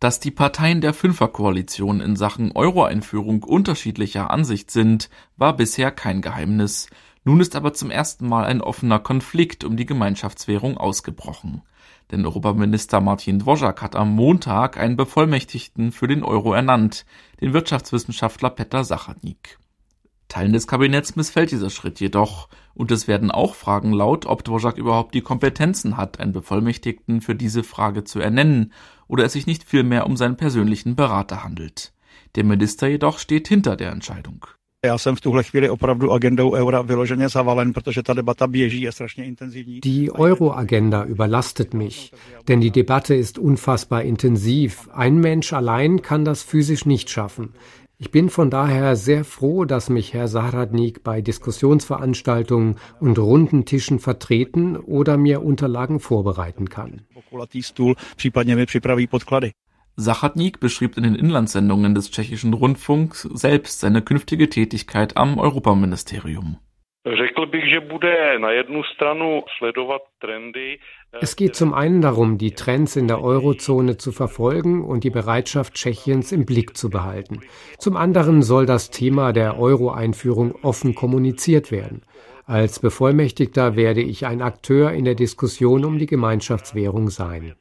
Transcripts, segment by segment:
Dass die Parteien der Fünferkoalition in Sachen Euro-Einführung unterschiedlicher Ansicht sind, war bisher kein Geheimnis. Nun ist aber zum ersten Mal ein offener Konflikt um die Gemeinschaftswährung ausgebrochen. Denn Europaminister Martin Dvořák hat am Montag einen Bevollmächtigten für den Euro ernannt, den Wirtschaftswissenschaftler Petr Zahradník. Teilen des Kabinetts missfällt dieser Schritt jedoch, und es werden auch Fragen laut, ob Dvořák überhaupt die Kompetenzen hat, einen Bevollmächtigten für diese Frage zu ernennen, oder es sich nicht vielmehr um seinen persönlichen Berater handelt. Der Minister jedoch steht hinter der Entscheidung. Já jsem v tuhle chvíli opravdu agendou eura vyloženě zavalen, protože ta debata běží, je strašně intenzivní. Die Euro-Agenda überlastet mich, denn die Debatte ist unfassbar intensiv. Ein Mensch allein kann das physisch nicht schaffen. Ich bin von daher sehr froh, dass mich Herr Zahradník bei Diskussionsveranstaltungen und runden Tischen vertreten oder mir Unterlagen vorbereiten kann. Zahradník beschrieb in den Inlandssendungen des tschechischen Rundfunks selbst seine künftige Tätigkeit am Europaministerium. Es geht zum einen darum, die Trends in der Eurozone zu verfolgen und die Bereitschaft Tschechiens im Blick zu behalten. Zum anderen soll das Thema der Euro-Einführung offen kommuniziert werden. Als Bevollmächtigter werde ich ein Akteur in der Diskussion um die Gemeinschaftswährung sein.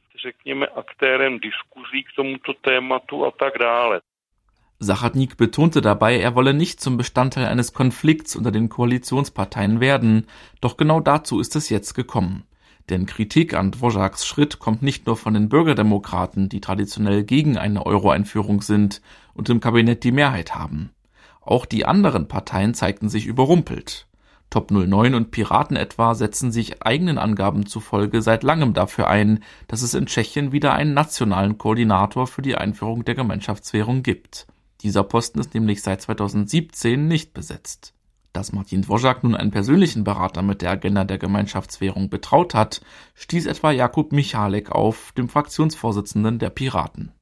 Zahradník betonte dabei, er wolle nicht zum Bestandteil eines Konflikts unter den Koalitionsparteien werden, doch genau dazu ist es jetzt gekommen. Denn Kritik an Dvořáks Schritt kommt nicht nur von den Bürgerdemokraten, die traditionell gegen eine Euro-Einführung sind und im Kabinett die Mehrheit haben. Auch die anderen Parteien zeigten sich überrumpelt. Top 09 und Piraten etwa setzen sich eigenen Angaben zufolge seit langem dafür ein, dass es in Tschechien wieder einen nationalen Koordinator für die Einführung der Gemeinschaftswährung gibt. Dieser Posten ist nämlich seit 2017 nicht besetzt. Dass Martin Dvořák nun einen persönlichen Berater mit der Agenda der Gemeinschaftswährung betraut hat, stieß etwa Jakub Michálek auf, dem Fraktionsvorsitzenden der Piraten.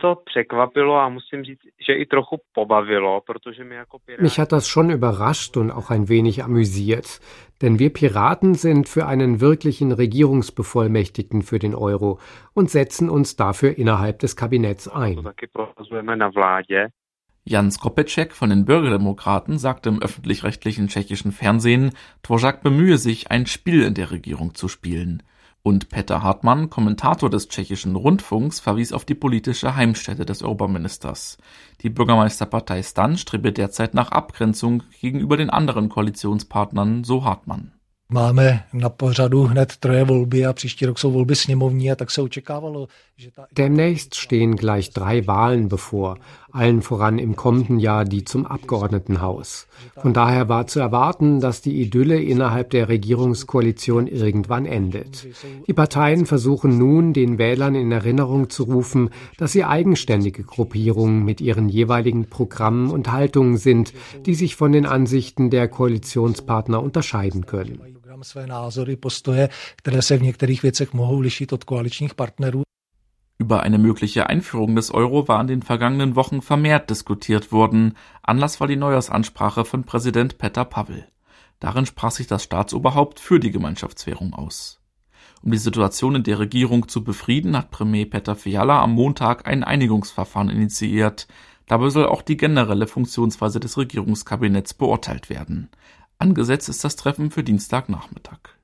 Mich hat das schon überrascht und auch ein wenig amüsiert, denn wir Piraten sind für einen wirklichen Regierungsbevollmächtigten für den Euro und setzen uns dafür innerhalb des Kabinetts ein. Jan Skopeček von den Bürgerdemokraten sagte im öffentlich-rechtlichen tschechischen Fernsehen, Dvořák bemühe sich, ein Spiel in der Regierung zu spielen. Und Petr Hartmann, Kommentator des tschechischen Rundfunks, verwies auf die politische Heimstätte des Europaministers. Die Bürgermeisterpartei STAN strebe derzeit nach Abgrenzung gegenüber den anderen Koalitionspartnern, so Hartmann. Demnächst stehen gleich 3 Wahlen bevor, allen voran im kommenden Jahr die zum Abgeordnetenhaus. Von daher war zu erwarten, dass die Idylle innerhalb der Regierungskoalition irgendwann endet. Die Parteien versuchen nun, den Wählern in Erinnerung zu rufen, dass sie eigenständige Gruppierungen mit ihren jeweiligen Programmen und Haltungen sind, die sich von den Ansichten der Koalitionspartner unterscheiden können. Über eine mögliche Einführung des Euro war in den vergangenen Wochen vermehrt diskutiert worden. Anlass war die Neujahrsansprache von Präsident Petr Pavel. Darin sprach sich das Staatsoberhaupt für die Gemeinschaftswährung aus. Um die Situation in der Regierung zu befrieden, hat Premier Petr Fiala am Montag ein Einigungsverfahren initiiert. Dabei soll auch die generelle Funktionsweise des Regierungskabinetts beurteilt werden. Angesetzt ist das Treffen für Dienstagnachmittag.